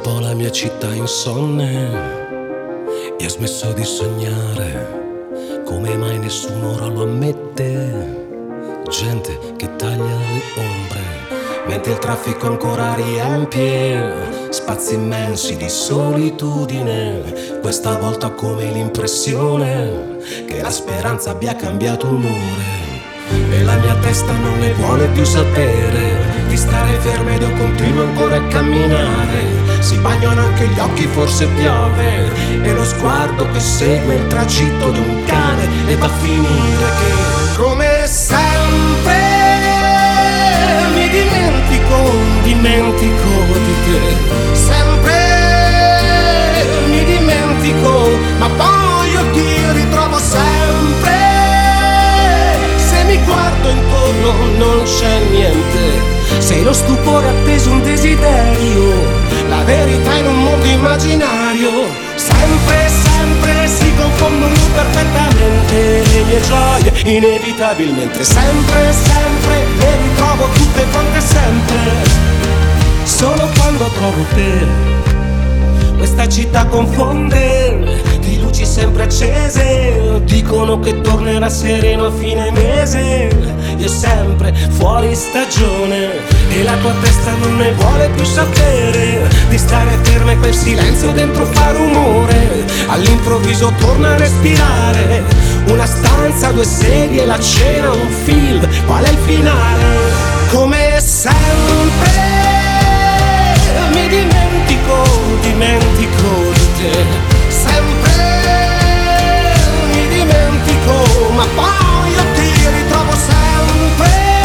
un po' la mia città insonne e ha smesso di sognare. Come mai nessuno ora lo ammette? Gente che taglia le ombre mentre il traffico ancora riempie spazi immensi di solitudine. Questa volta ho come l'impressione che la speranza abbia cambiato umore e la mia testa non ne vuole più sapere di stare ferma ed io continuo ancora a camminare. Si bagnano anche gli occhi, forse piove, e lo sguardo che segue il tragitto di un cane. E va a finire che, come sempre, mi dimentico di te. Sempre mi dimentico, ma poi io ti ritrovo sempre. Se mi guardo intorno non c'è niente. Sei lo stupore atteso, un desiderio, la verità in un mondo immaginario. Sempre, sempre si confondono perfettamente le mie gioie, inevitabilmente. Sempre, sempre le ritrovo tutte quante sempre. Solo quando trovo te questa città confonde di luci sempre accese. Dicono che tornerà sereno a fine mese. Io sempre fuori stagione e la tua testa non ne vuole più sapere di stare ferma e quel silenzio dentro fa rumore. All'improvviso torna a respirare. Una stanza, due sedie, la cena, un film. Qual è il finale? Come sempre mi dimentico di te. Sempre mi dimentico, ma poi io ti ritrovo sempre.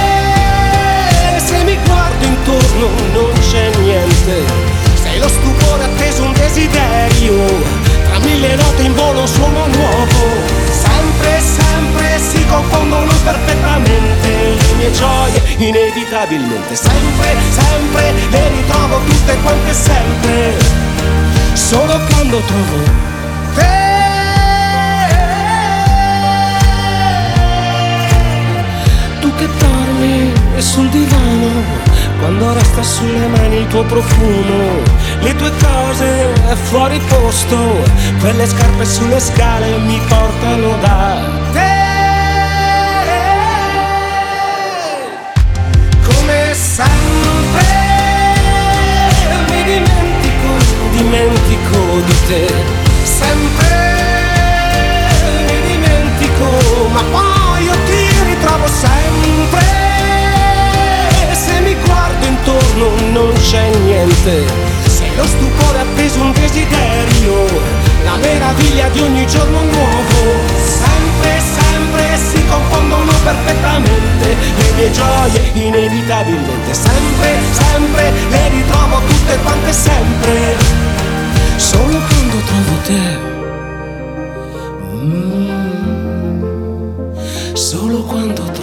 Se mi guardo intorno non c'è niente. Sei lo stupore atteso, un desiderio, tra mille note in volo un suono nuovo. Sempre, sempre si confondono perfettamente le mie gioie, inevitabilmente. Sempre, sempre le ritrovo tutte quante sempre. Solo quando trovo te. Tu che dormi sul divano, quando resta sulle mani il tuo profumo, le tue cose fuori posto, quelle scarpe sulle scale mi portano da te. Come sempre mi dimentico di te. Sempre mi dimentico, ma poi io ti ritrovo sempre. Se mi guardo intorno non c'è niente. Sei lo stupore appeso, un desiderio, la meraviglia di ogni giorno nuovo. Sempre, sempre si confondono perfettamente le mie gioie, inevitabilmente. Sempre, sempre le ritrovo tutte quante sempre. Solo quando trovo te. Solo quando